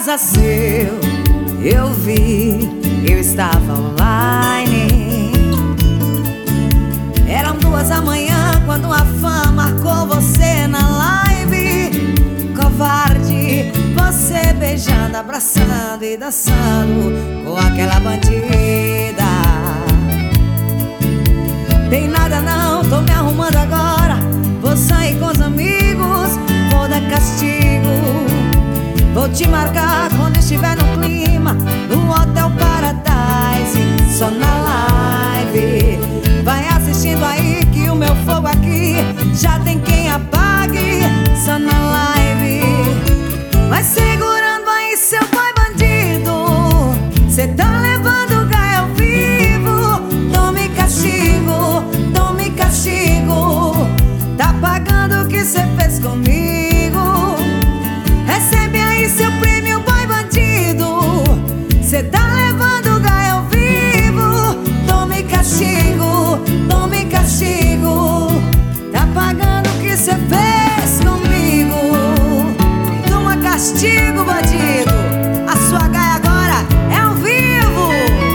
Nasceu, eu vi, eu estava online. Eram 2 da manhã quando a fã marcou você na live. Covarde, você beijando, abraçando e dançando com aquela bandida. Tem nada não, tô me arrumando agora. Vou sair com os amigos, vou dar castigo. Vou te marcar quando estiver no clima, no Hotel Paradise, só na live. Vai assistindo aí que o meu fogo aqui já tem quem apague, só na live. Vai segurando aí seu boy bandido, cê tá levando gai ao vivo. Tome castigo, tome castigo. Tá pagando o que cê fez comigo. Recebe aí seu prêmio, boy bandido. Cê tá levando gai ao vivo. Tome castigo, tome castigo. Tá pagando o que cê fez comigo. Toma castigo, bandido. A sua gai agora é ao vivo.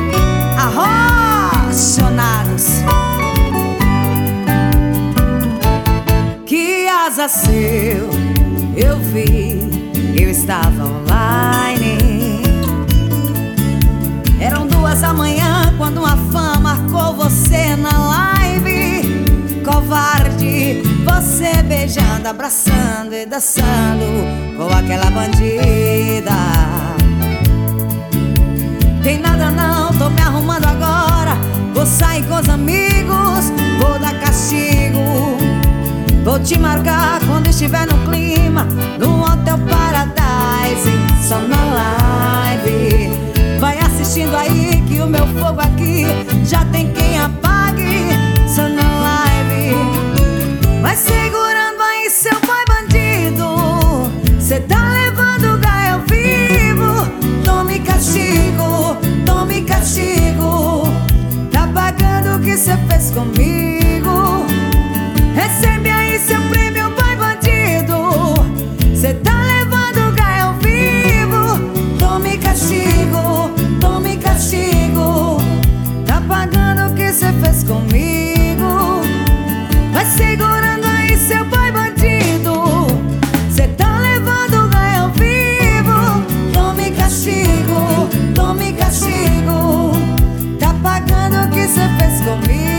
Arrochonados. Que asa seu, eu vi, eu estava online. Eram 2 da manhã quando uma fã marcou você na live. Covarde, você beijando, abraçando e dançando com aquela bandida. Tem nada não, tô me arrumando agora. Vou sair com os amigos, vou dar castigo. Vou te marcar quando estiver no clima, no Hotel Paradise, só na live. Vai assistindo aí que o meu fogo aqui já tem quem apague, só na live. Vai segurando aí seu boy bandido. Cê tá levando gai ao vivo. Tome castigo, tome castigo. Tá pagando o que cê fez comigo. Recebe aí seu prêmio, boy bandido. Cê tá levando gai ao vivo. Tome castigo, tome castigo. Tá pagando o que cê fez comigo. Vai segurando aí seu boy bandido. Cê tá levando gai ao vivo. Tome castigo, tome castigo. Tá pagando o que cê fez comigo.